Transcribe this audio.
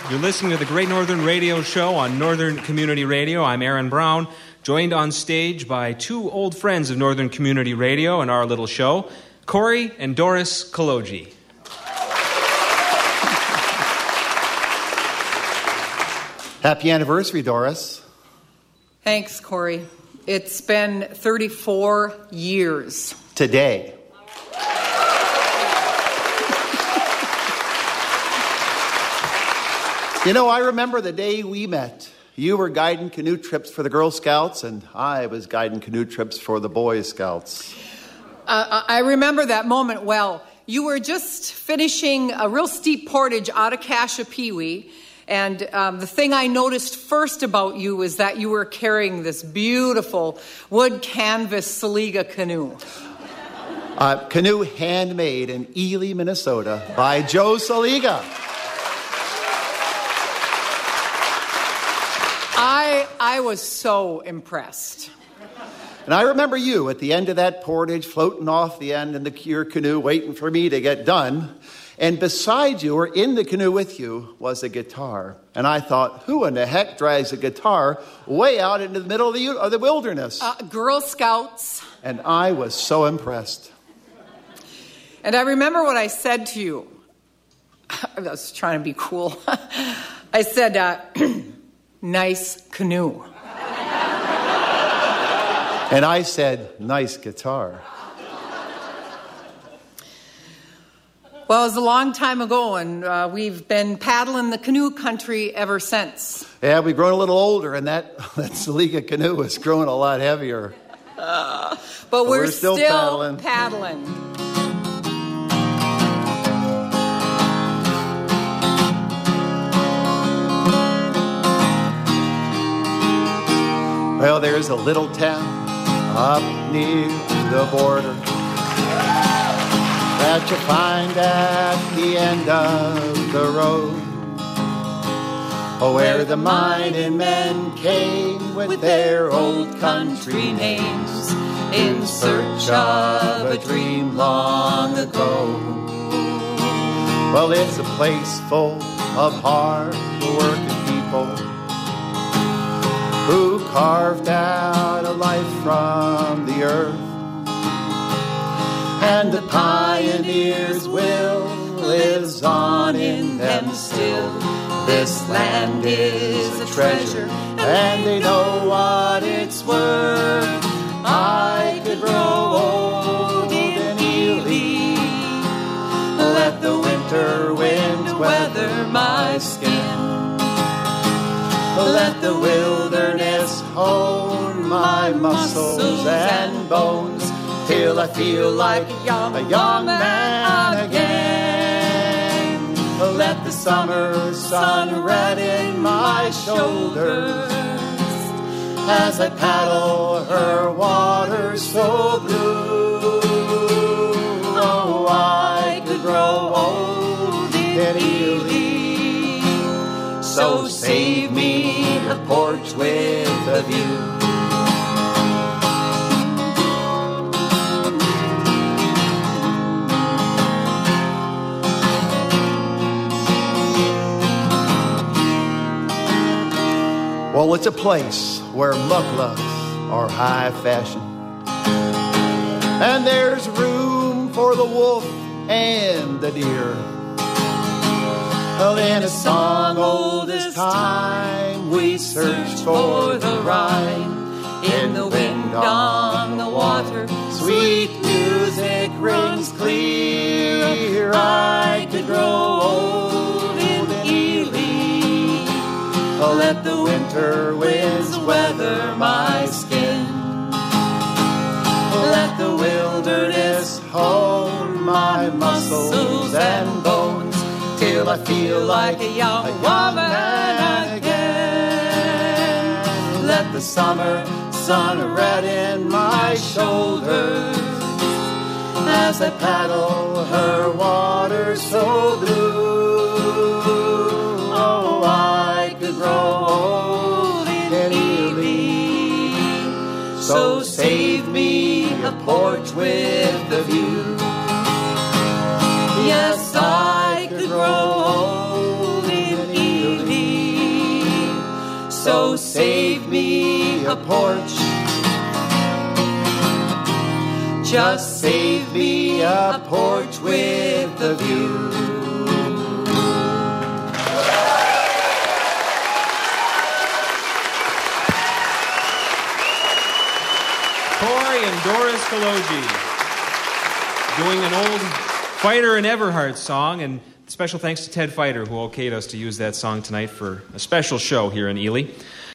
You're listening to the Great Northern Radio Show on Northern Community Radio. I'm Aaron Brown, joined on stage by two old friends of Northern Community Radio and our little show, Corey and Doris Kaloji. Happy anniversary, Doris. Thanks, Corey. It's been 34 years. Today. You know, I remember the day we met. You were guiding canoe trips for the Girl Scouts, and I was guiding canoe trips for the Boy Scouts. I remember that moment well. You were just finishing a real steep portage out of Cassiopeawee, and the thing I noticed first about you was that you were carrying this beautiful wood canvas Saliga canoe. Canoe handmade in Ely, Minnesota by Joe Saliga. I was so impressed. And I remember you at the end of that portage, floating off the end in your canoe, waiting for me to get done. And beside you, or in the canoe with you, was a guitar. And I thought, who in the heck drags a guitar way out into the middle of the wilderness? Girl Scouts. And I was so impressed. And I remember what I said to you. I was trying to be cool. I said, nice canoe. And I said, nice guitar. Well, it was a long time ago, and we've been paddling the canoe country ever since. Yeah, we've grown a little older, and that Saliga canoe is growing a lot heavier. But we're still paddling. Well, there's a little town up near the border that you find at the end of the road, where the mining men came with their old country names in search of a dream long ago. Well, it's a place full of hard-working people who carved out a life from the earth. And the pioneers' will lives on in them still. This land is a treasure, and they know what it's worth. I could grow old in Ely, let the winter wind weather my skin. Let the wilderness hone my muscles and bones till I feel like a young man again. Let the summer sun redden my shoulders as I paddle her waters so blue. Oh, I could grow old in Ely. So save me a porch with a view. Well, it's a place where mucklucks are high fashion, and there's room for the wolf and the deer. Well, in a song old as time, we search for the rhyme. In the wind on the water, sweet music rings clear. I could grow old in Ely. Let the winter winds weather my skin. Let the wilderness hone my muscles and bones till I feel like a young woman again. Let the summer sun redden my shoulders as I paddle her water so blue. Oh, I could grow old in Ely. So save me a porch with a view. Yes, I could grow old in Ely. So save me a porch. Just save me a porch with a view. Corey and Doris Kaloji doing an old Fighter and Everhart song, and special thanks to Ted Fighter, who okayed us to use that song tonight for a special show here in Ely.